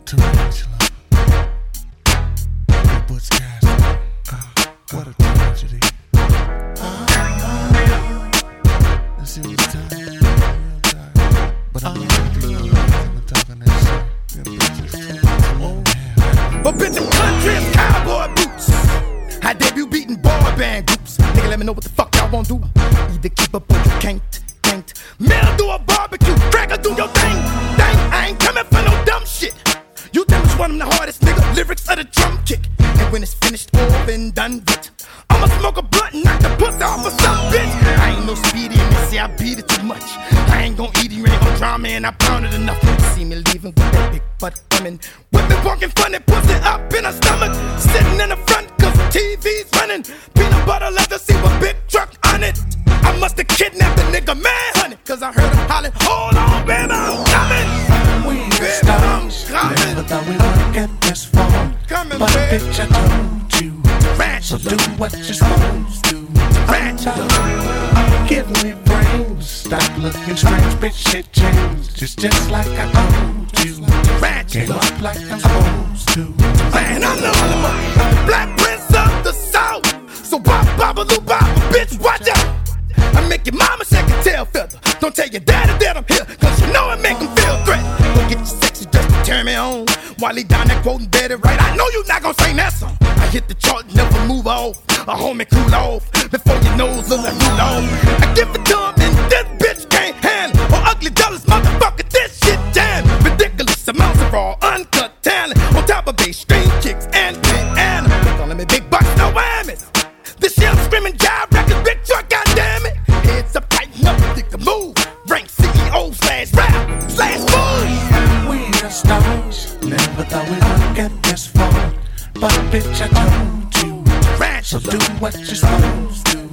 Tarantula. Butch Cassidy. What a tragedy. Let's see what's time. But I'm not blue. I'm talking that shit. But bitch, I'm country as cowboy boots. I debut beating boy band groups. Nigga, let me know what the fuck y'all won't do. Either keep up or you can't. Mill do a barbecue, cracker do your thing. I ain't coming for no dumb shit. You think which one of them the hardest, nigga? Lyrics of the drum kick. And when it's finished, all been done with, I'ma smoke a blunt and knock the pussy off of some bitch. I ain't no speedy and they say I beat it too much. I ain't gon' eat it, you ain't gon' drown me, and I pounded enough. You see me leaving with that big butt coming. Whipping, walking funny, pussy up in her stomach. Sitting in the front cause TV's running. Peanut butter leather, see what big truck on it. I musta kidnapped the nigga, man, honey. Cause I heard him hollering, hold on, baby, I'm coming. We ain't Baby, I'm coming. Never thought we would get this far. Coming, but baby. bitch, I told you. So do what you're supposed to. Give me brains. Stop looking strange, bitch, shit changed. Just like I told you. Came up like I'm supposed to. Man, I'm the Black Prince of the South. So bop, bop-a-loo, bop, bitch, watch out. I make your mama shake your tail feather. Don't tell your daddy that I'm here, cause you know it make him feel threatened. Go get your sexy dress to turn me on. While he down there quoting Betty right, I know you not gonna sing that song. I hit the chart, never move off. A homie cool off, before your nose look like Rudolph. I give it to him and this bitch can't handle. Or ugly jealous motherfucker, this shit damn. Ridiculous amounts of raw, uncut talent. On top of bass, string kicks, and piano. Calling me big bucks, no whammies. This shit I'm screaming jive records, big truck, goddammit. Heads up, tighten up, think the move. Rank CEO slash rap slash move. We are stars. Never thought we would get this far. But bitch, I told you. So do what you're supposed to.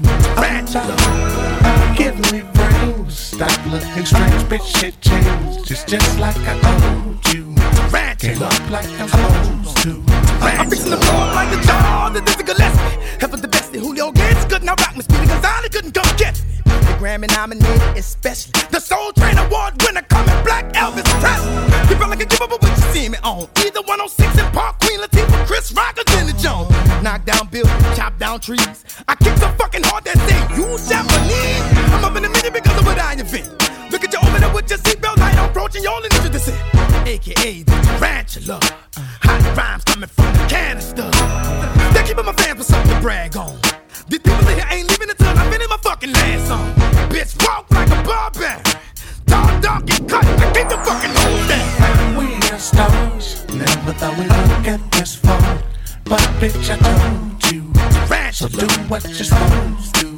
Give me brains. Stop looking strange, bitch, shit changed. Just like I told you. Came up like I'm supposed to. I'm fixing the floor like a jaw, the Dizzy Gillespie. Heaven the best, Julio Gates couldn't rock me. Speedy Gonzalez couldn't come get me. The Grammy nominated especially. The Soul Train Award winner coming Black Elvis Presley. You felt like a give up what you see me on. Either 106 in Park, Queen Latifah, Chris Rock or Jenny Jones. Knock down buildings, chop down trees. I kick so fucking hard that say you Japanese. I'm up in the minute because of what I invent. Look at you open up with your seatbelt light on, approaching your initial descent. AKA the tarantula. Hot rhymes coming from the canister. They're keeping my fans with something to brag on. These people in here ain't leaving until I finish my fucking last song. Bitch, walk like a barbarian. Dog, get cut. I can't the fucking hold that. We are stars. Never thought we would get this far. But bitch, I told you. So do what you're supposed to.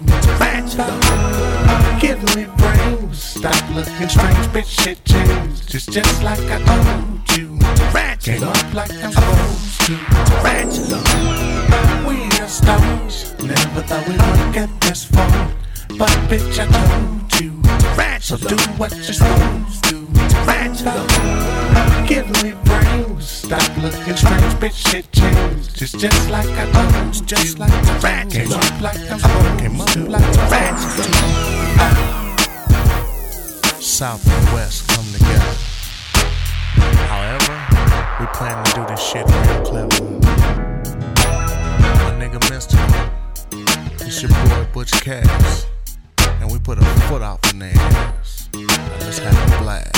Give me brains. Stop looking strange, bitch, shit changed. Just like I told you. Came up like I'm supposed to. We are stars. Never thought we would get this far. But bitch, I told you. So do what you're supposed to. Give me brains. Stop looking strange, bitch, shit changed. Just like I told you. Just like I came up like I'm supposed to. South and West come together. However, we plan to do this shit real clever. My nigga Mystical, it's your boy Butch Cass, and we put a foot out in their ass. Now let's have a blast.